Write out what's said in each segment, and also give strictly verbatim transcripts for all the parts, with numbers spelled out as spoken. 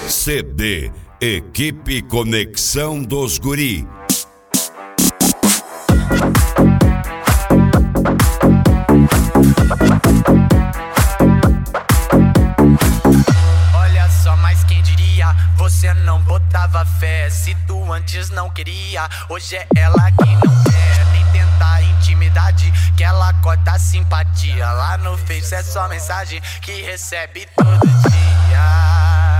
C D Equipe Conexão dos Guri. Olha só, mas quem diria? Você não botava fé. Se tu antes não queria, hoje é ela quem não quer nem tentar intimidade, que ela corta a simpatia. Lá no Face é só mensagem que recebe todo dia.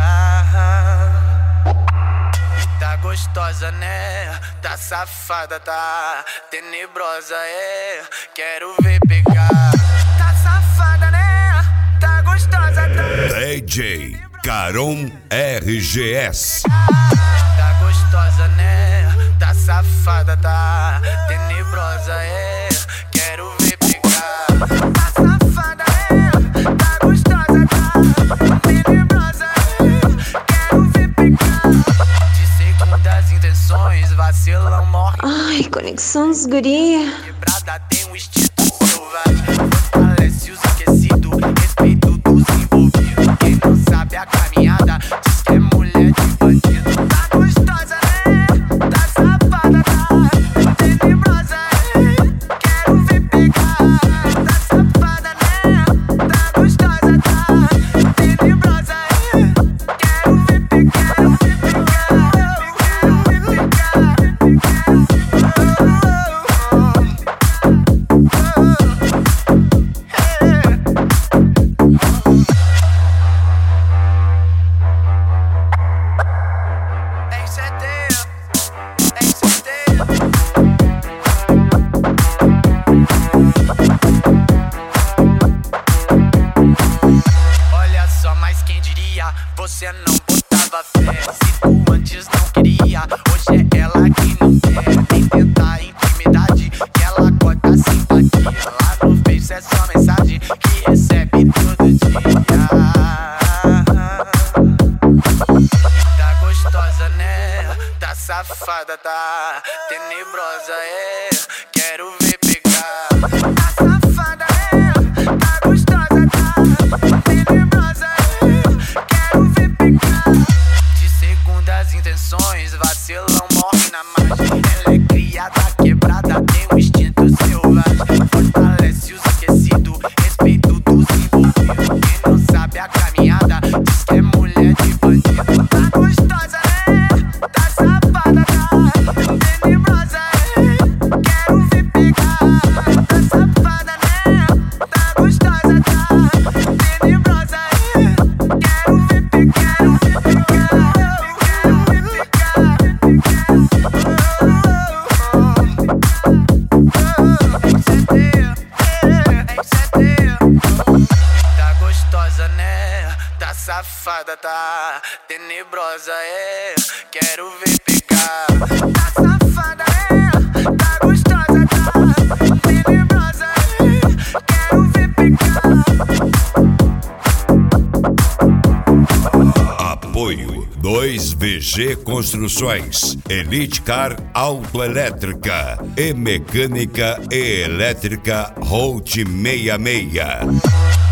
E tá gostosa, né? Tá safada, tá tenebrosa, é. Quero ver pegar. Tá safada, né? Tá gostosa, tá. D J Caron R G S. Tá gostosa, né? Tá safada, tá tenebrosa, é. Quero ver pegar. Tá safada, né? Tá gostosa, tá tenebrosa, é. Quero ver pegar. De segundas intenções, vacilão morre. Ai, Conexão dos Guri. Quebrada tem um instinto selvagem. Fortalece os aquecidos, respeito dos envolvidos. Quem não sabe a caminhada diz que é mulher de bandido. Tá gostosa, né? Tá safada, tá tenebrosa, é. Quero ver pegar. Tá safada, né? Tá gostosa, tá tenebrosa, é. Quero ver pegar. Quero ver pegar. Tem certeza, tem certeza. Olha só, mas quem diria? Você não botava fé. Se tu antes não queria, hoje é ela quem não quer nem tentar intimidade, que ela corta a simpatia. Lá no Face é só mensagem que recebe todo dia. Tá gostosa, né? Tá safada, tá tenebrosa, é. Quero ver pegar. Tá safada, né? Tá gostosa, tá tenebrosa, é. Quero ver pegar. De segundas intenções, vacilão morre na margem. Ela é criada, quebrada, tem um instinto selvagem. Fortalece os esquecidos, respeito dos envolvidos. Quem não sabe a caminhada diz que é mulher de bandido. Tá gostosa, né? Tá safada, tá tenebrosa, é. Quero ver pegar. Tá safada, né? Tá gostosa, tá tenebrosa, é. Quero ver pegar. Quero ver pegar. Quero ver pegar. Tem certeza, tem certeza. Tá gostosa, né? Tá safada, tá tenebrosa, é. Quero ver pegar. Tá safada, né? Tá gostosa, tá tenebrosa, é. Quero ver pegar. Apoio dois V G Construções, Elite Car Autoelétrica e Mecânica e Elétrica Holt sessenta e seis.